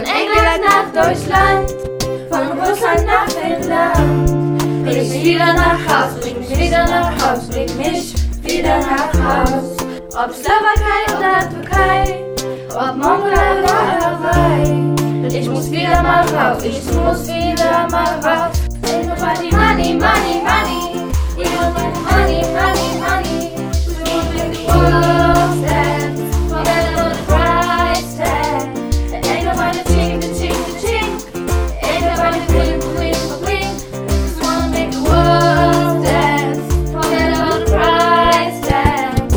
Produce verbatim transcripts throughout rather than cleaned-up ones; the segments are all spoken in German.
Von England nach Deutschland, von Russland nach Finnland. Bring mich wieder nach Haus, bring mich wieder nach Haus, bring mich wieder nach Haus. Ob Slowakei oder Türkei, ob Mongolei oder Hawaii. Ich muss wieder mal raus, ich muss wieder mal raus. Ain't nobody money, money, money. We don't need money, money, money. We won't make the world stand. Forget about the price tag. Ain't nobody ching, the ching, the ching. Ain't nobody clean, clean, clean. Just wanna make the world dance. Forget about the price tag.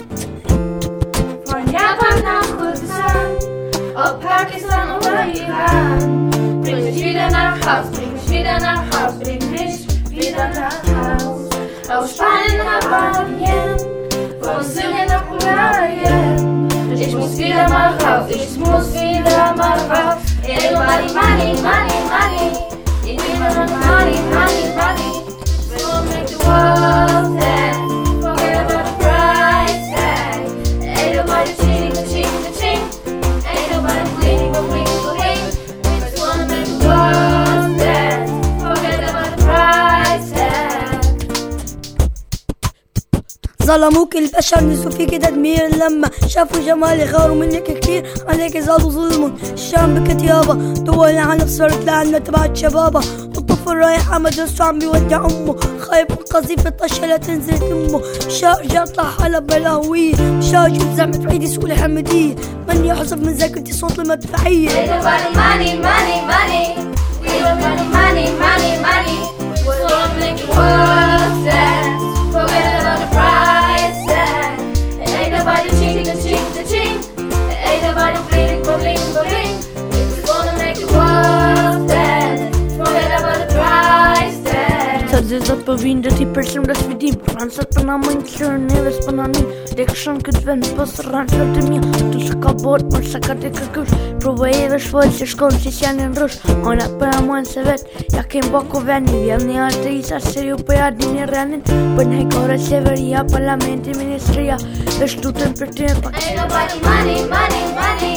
Von Japan nach Kurdistan, ob Pakistan oder Iran. Bring mich wieder nach Haus, bring mich wieder nach Haus, bring mich wieder nach Haus. Aus Spanien nach Albanien, von Syrien nach Bulgarien. Ich muss wieder mal raus, ich muss wieder mal raus. Everybody money, money, money. Ich nehme money, money, money. We will make the world dance. Forget about the price tag. Ain't nobody cheating, the cheating, the cheating. Ain't nobody bleeding, but bleeding, but bleeding. We just wanna make the world dance. Forget about the price tag. ظلموك البشر نسوا فيك تدمير لما شافوا جمالي غاروا منك كتير عليك زادوا ظلم الشام بكت يابا دول العالم صارت لعنة تبعت شبابها والطفل رايح على مدرسته عم بيودع امه خايف من قذيفة طشة لا تنزل تمه مشاء رجع طلع حلب بلاوية مشاء اشوف زعمة عيدي سوق الحمدية من يحذف من ذاكرتي صوت المدفعية. Everybody money, money, money. We don't money, money, money, money. We wanna make the world dance. Forget about the price tag. Ain't nobody cheating, the cheat, the cheat. Ain't nobody bleeding, but bleeding, but bleeding. We just wanna make the world dance. Forget about the price tag. Zat повинен да ти пресим да свидим. Франсът на мънчер не възпанани. Дека шанкът вен посран фърте ми. Ту шака бот, мър шака дека къш. Провоеваш своят си школ си сянен ръж. Она пъя моен съвет. Jak en bako vänner, vi har alltid isar sig upp på jardin i rennen. På den här kåren severia parlamentet ministria. Besluten för Ain't nobody money, money, money.